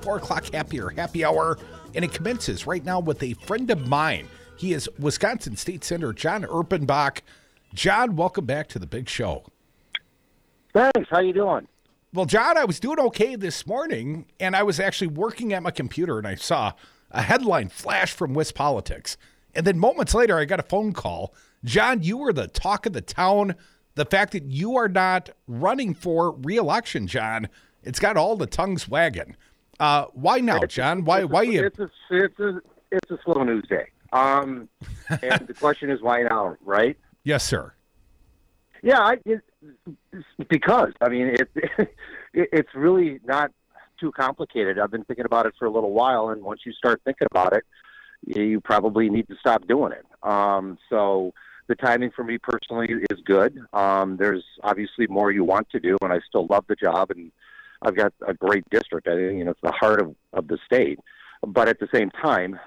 4 o'clock happy hour, and it commences right now with a friend of mine. He is Wisconsin State Senator John Erpenbach. John, welcome back to the big show. Thanks. How you doing? Well, John, I was doing okay this morning, and I was actually working at my computer, and I saw a headline flash from WisPolitics. And then moments later, I got a phone call. John, you were the talk of the town. The fact that you are not running for re-election, John, it's got all the tongues wagging. Why now, John? Why you? It's a slow news day. And the question is why now, right? Yes, sir. Yeah, it's because I mean it's really not too complicated. I've been thinking about it for a little while, and once you start thinking about it, you probably need to stop doing it. So the timing for me personally is good. There's obviously more you want to do, and I still love the job, and I've got a great district. It's the heart of the state. But at the same time,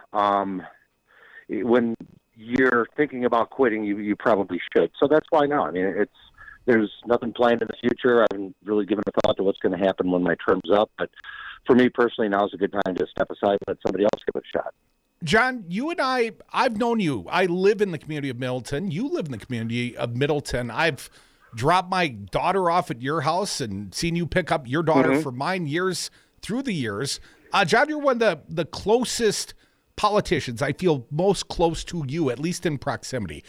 when you're thinking about quitting, you probably should. So that's why now. I mean, there's nothing planned in the future. I haven't really given a thought to what's going to happen when my term's up. But for me personally, now is a good time to step aside and let somebody else give it a shot. John, you and I've known you. I live in the community of Middleton. You live in the community of Middleton. I've dropped my daughter off at your house and seen you pick up your daughter for mine through the years. John, you're one of the closest politicians I feel most close to you, at least in proximity.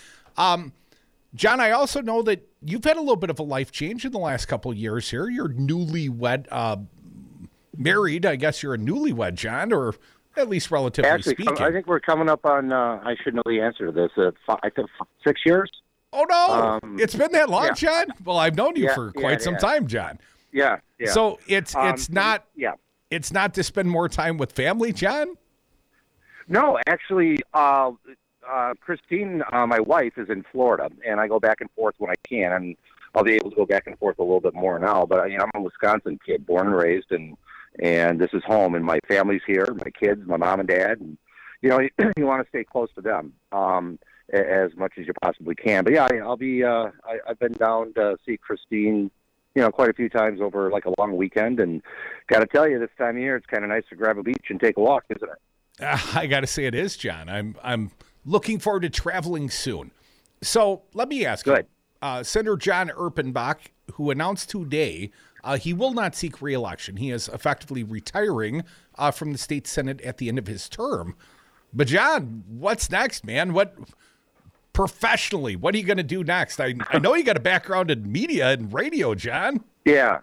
John, I also know that you've had a little bit of a life change in the last couple of years here. You're newlywed, married. I guess you're a newlywed, John, or at least relatively speaking. I think we're coming up on, I should know the answer to this, I think 6 years. Oh, no. It's been that long, yeah. John? Well, I've known you for quite some time, John. Yeah. So it's not to spend more time with family, John? No, actually, Christine, my wife, is in Florida, and I go back and forth when I can, and I'll be able to go back and forth a little bit more now. But I'm a Wisconsin kid, born and raised, and this is home, and my family's here, my kids, my mom and dad, and you want to stay close to them as much as you possibly can. But yeah, I'll be. I've been down to see Christine, quite a few times over like a long weekend, and got to tell you, this time of year, it's kind of nice to grab a beach and take a walk, isn't it? I got to say it is, John. I'm looking forward to traveling soon. So let me ask you, Senator John Erpenbach, who announced today he will not seek re-election. He is effectively retiring from the state Senate at the end of his term. But John, what's next, man? Professionally, what are you going to do next? I know you got a background in media and radio, John. Yeah.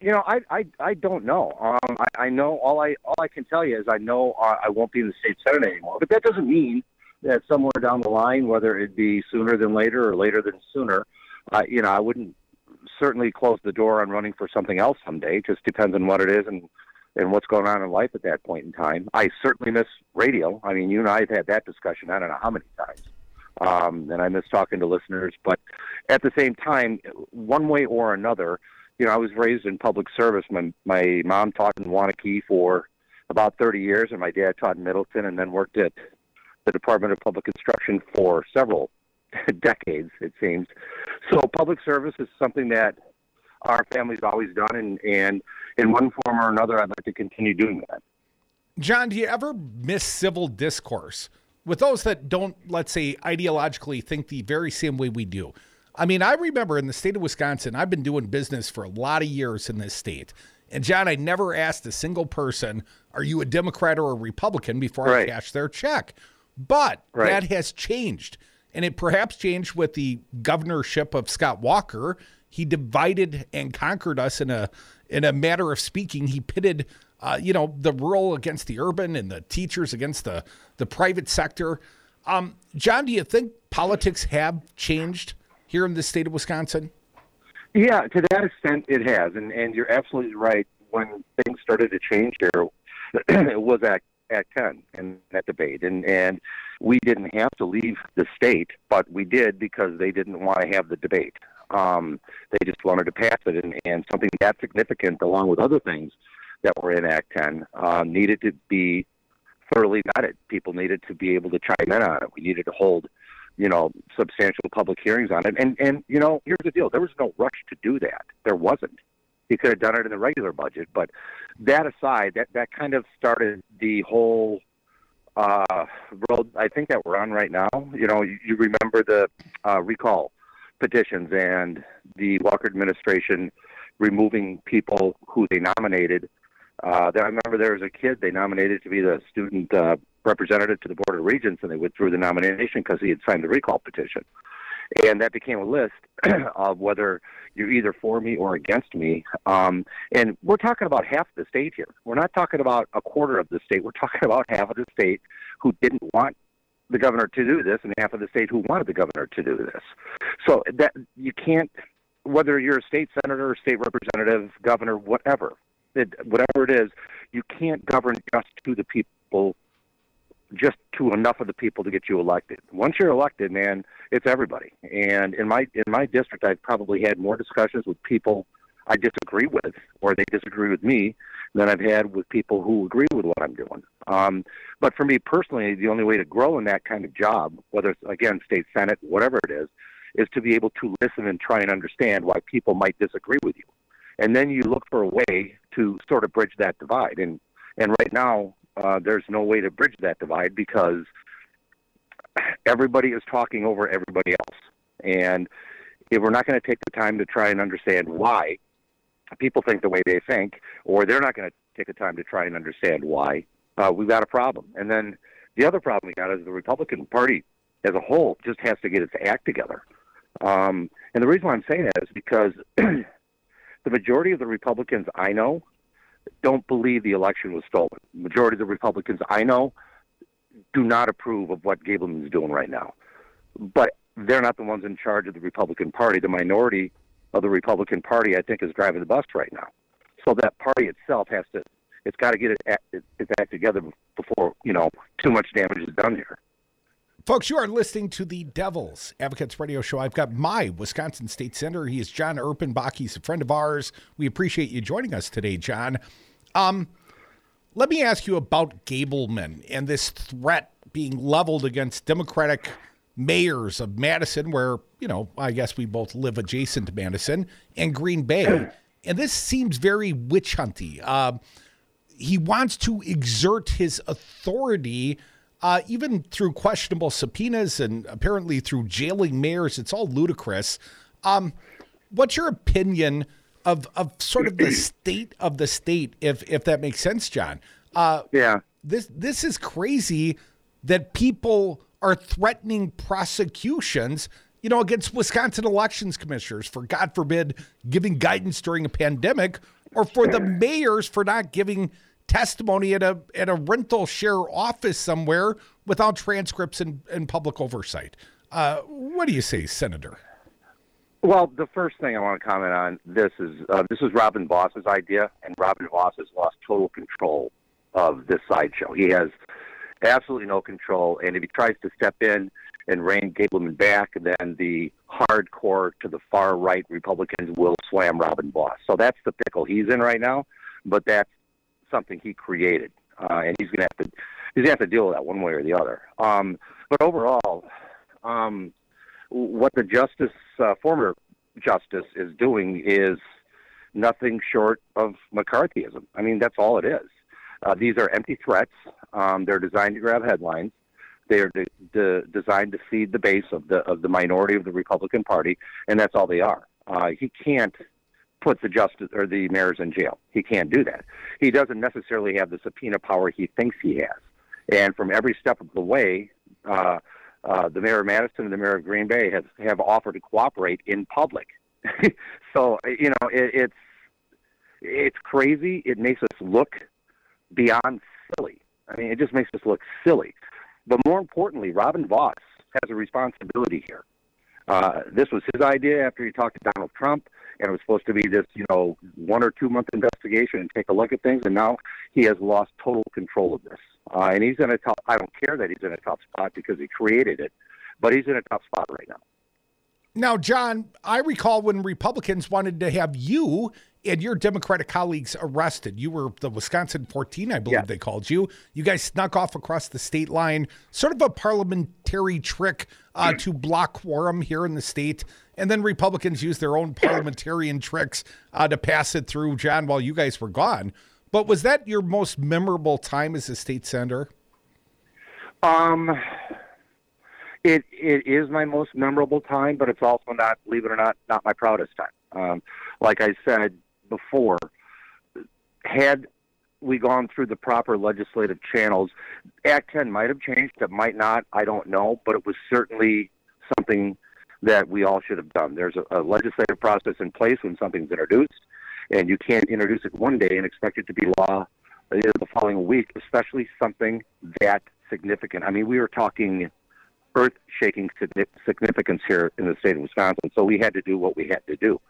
I don't know. I know all I can tell you is I know I won't be in the state Senate anymore. But that doesn't mean that somewhere down the line, whether it be sooner than later or later than sooner, I wouldn't certainly close the door on running for something else someday. It just depends on what it is and what's going on in life at that point in time. I certainly miss radio. I mean, you and I have had that discussion I don't know how many times. And I miss talking to listeners. But at the same time, one way or another, I was raised in public service. My mom taught in Waunakee for about 30 years, and my dad taught in Middleton and then worked at the Department of Public Instruction for several decades, it seems. So public service is something that our family's always done, and in one form or another, I'd like to continue doing that. John, do you ever miss civil discourse with those that don't, let's say, ideologically think the very same way we do? I mean, I remember in the state of Wisconsin, I've been doing business for a lot of years in this state. And, John, I never asked a single person, are you a Democrat or a Republican, before I cashed their check. But that has changed. And it perhaps changed with the governorship of Scott Walker. He divided and conquered us in a matter of speaking. He pitted, the rural against the urban and the teachers against the private sector. John, do you think politics have changed here in the state of Wisconsin? Yeah, to that extent it has. And you're absolutely right. When things started to change here, it was Act 10 and that debate. And we didn't have to leave the state, but we did because they didn't want to have the debate. They just wanted to pass it. And something that significant, along with other things that were in Act 10, needed to be thoroughly vetted. People needed to be able to chime in on it. We needed to hold substantial public hearings on it. And here's the deal. There was no rush to do that. There wasn't. He could have done it in the regular budget. But that aside, that kind of started the whole road I think that we're on right now. You remember the recall petitions and the Walker administration removing people who they nominated. I remember there was a kid they nominated to be the student representative to the Board of Regents, and they withdrew the nomination because he had signed the recall petition. And that became a list of whether you're either for me or against me. And we're talking about half the state here. We're not talking about a quarter of the state. We're talking about half of the state who didn't want the governor to do this and half of the state who wanted the governor to do this. So that you can't, whether you're a state senator, state representative, governor, whatever it is, you can't govern just to the people, just to enough of the people to get you elected. Once you're elected, man, it's everybody. And in my district, I've probably had more discussions with people I disagree with, or they disagree with me, than I've had with people who agree with what I'm doing. But for me personally, the only way to grow in that kind of job, whether it's, again, state senate, whatever it is to be able to listen and try and understand why people might disagree with you. And then you look for a way to sort of bridge that divide. And right now, there's no way to bridge that divide because everybody is talking over everybody else. And if we're not going to take the time to try and understand why people think the way they think, or they're not going to take the time to try and understand why, we've got a problem. And then the other problem we got is the Republican Party as a whole just has to get its act together. And the reason why I'm saying that is because the majority of the Republicans I know don't believe the election was stolen. The majority of the Republicans I know do not approve of what Gableman is doing right now. But they're not the ones in charge of the Republican Party. The minority of the Republican Party, I think, is driving the bus right now. So that party itself it's got to get its act together before, too much damage is done here. Folks, you are listening to the Devil's Advocates Radio Show. I've got my Wisconsin State Senator. He is John Erpenbach. He's a friend of ours. We appreciate you joining us today, John. Let me ask you about Gableman and this threat being leveled against Democratic mayors of Madison, where, I guess we both live adjacent to Madison, and Green Bay. And this seems very witch hunty. He wants to exert his authority even through questionable subpoenas and apparently through jailing mayors. It's all ludicrous. What's your opinion of sort of the state of the state, if that makes sense, John? Yeah. This is crazy that people are threatening prosecutions, against Wisconsin elections commissioners for, God forbid, giving guidance during a pandemic, or for the mayors for not giving testimony at a rental share office somewhere without transcripts and public oversight. What do you say, Senator? Well, the first thing I want to comment on this is Robin Voss's idea, and Robin Voss has lost total control of this sideshow. He has absolutely no control, and if he tries to step in and rein Gableman back, then the hardcore to the far right Republicans will slam Robin Voss. So that's the pickle he's in right now, but that's something he created, and he's gonna have to deal with that one way or the other. But overall, what the former justice is doing is nothing short of McCarthyism. I mean, that's all it is. These are empty threats. They're designed to grab headlines. They are designed to feed the base of the minority of the Republican Party, and that's all they are. He can't put the justice or the mayors in jail. He can't do that. He doesn't necessarily have the subpoena power he thinks he has. And from every step of the way, the mayor of Madison and the mayor of Green Bay have offered to cooperate in public. So, it's crazy. It makes us look beyond silly. I mean, it just makes us look silly. But more importantly, Robin Voss has a responsibility here. This was his idea after he talked to Donald Trump, and it was supposed to be this, 1 or 2 month investigation and take a look at things, and now he has lost total control of this. And he's in a tough, I don't care that he's in a tough spot because he created it, but he's in a tough spot right now. Now, John, I recall when Republicans wanted to have you and your Democratic colleagues arrested. You were the Wisconsin 14, I believe they called you. You guys snuck off across the state line, sort of a parliamentary trick to block quorum here in the state. And then Republicans used their own parliamentarian tricks to pass it through, John, while you guys were gone. But was that your most memorable time as a state senator? It is my most memorable time, but it's also not, believe it or not my proudest time. Like I said before, had we gone through the proper legislative channels, Act 10 might have changed, it might not, I don't know, but it was certainly something that we all should have done. There's a legislative process in place when something's introduced, and you can't introduce it one day and expect it to be law the following week, especially something that significant. I mean, we were talking earth-shaking significance here in the state of Wisconsin, so we had to do what we had to do.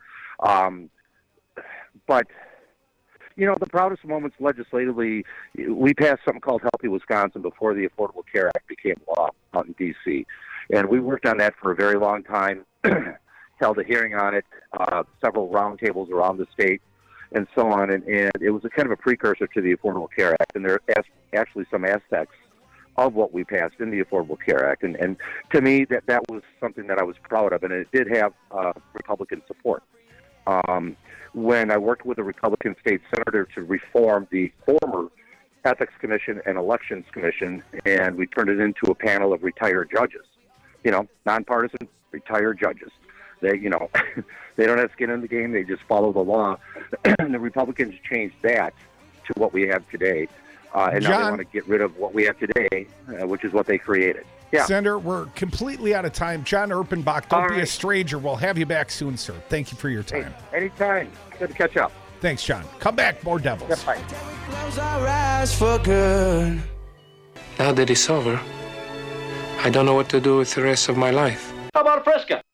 But, you know, the proudest moments legislatively, we passed something called Healthy Wisconsin before the Affordable Care Act became law out in D.C., and we worked on that for a very long time, held a hearing on it, several roundtables around the state, and so on, and it was a kind of a precursor to the Affordable Care Act, and there are actually some aspects of what we passed in the Affordable Care Act, and to me, that was something that I was proud of, and it did have Republican support. When I worked with a Republican state senator to reform the former Ethics Commission and Elections Commission, and we turned it into a panel of retired judges, you know, nonpartisan retired judges. They, you know, they don't have skin in the game. They just follow the law. And the Republicans changed that to what we have today. And John, now they want to get rid of what we have today, which is what they created. Yeah. Senator, we're completely out of time. John Erpenbach, don't be a stranger. We'll have you back soon, sir. Thank you for your time. Hey, anytime. Good to catch up. Thanks, John. Come back, more Devils. Yep, bye. Now that it's over, I don't know what to do with the rest of my life. How about a Fresca?